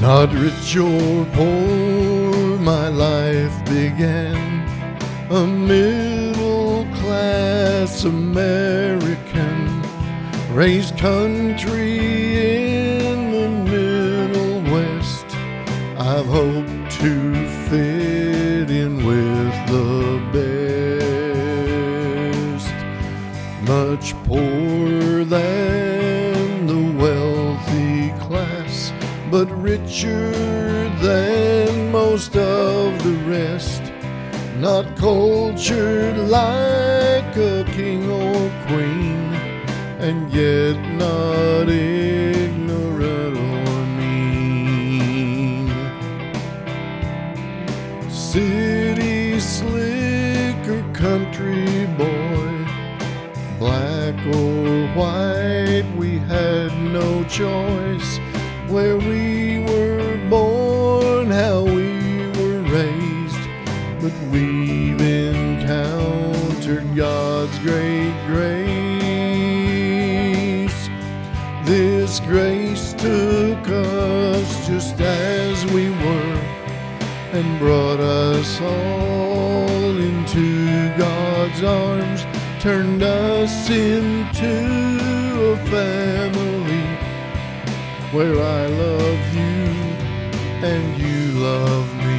Not rich or poor, my life began a middle-class American, raised country in the Middle West. I've hoped to fit in with the best, much poorer than the wealthy class, but richer than most of the rest. Not cultured like a king or queen, and yet not ignorant or mean. City slicker, country boy, black or white, we had no choice. Where we were born, how we were raised, but we've encountered God's great grace. This grace took us just as we were and brought us all into God's arms, turned us into a family where I love you and you love me.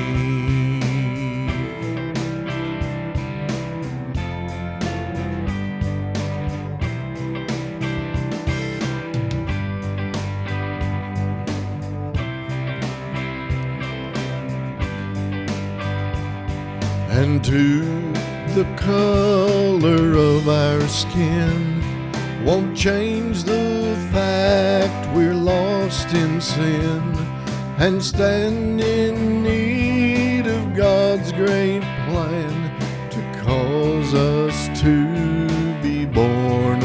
And to the color of our skin won't change the fact we're lost in sin and stand in need of God's great plan to cause us to be born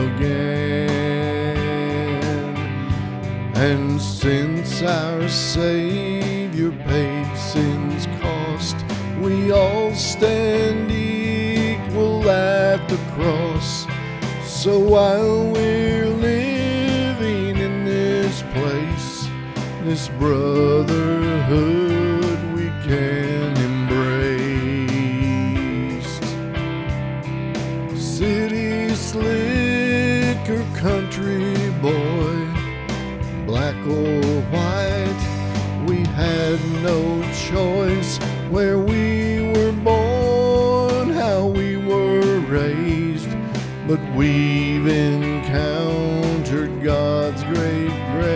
again. And since our Savior paid sin's cost, we all stand equal at the cross. So while we're living in this place, this brotherhood we can embrace. City slicker, country boy, black or white, we had no choice. Where we were born, how we were raised, but we've encountered God's great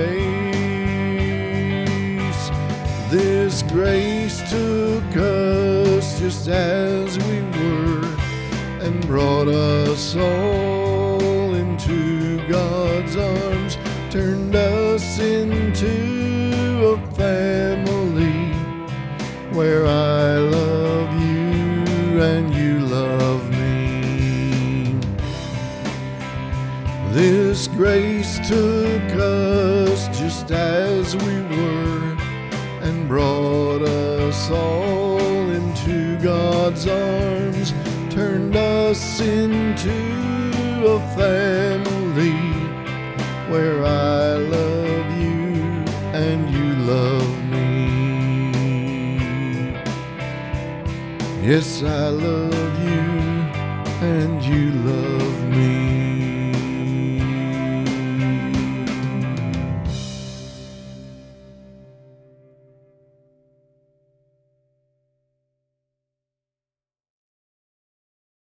grace. This grace took us just as we were and brought us all into God's arms, turned us into a family where I love you and you love me. This grace took us just as we were and brought us all into God's arms, turned us into a family where I love you and you love me. Yes, I love you and you love me.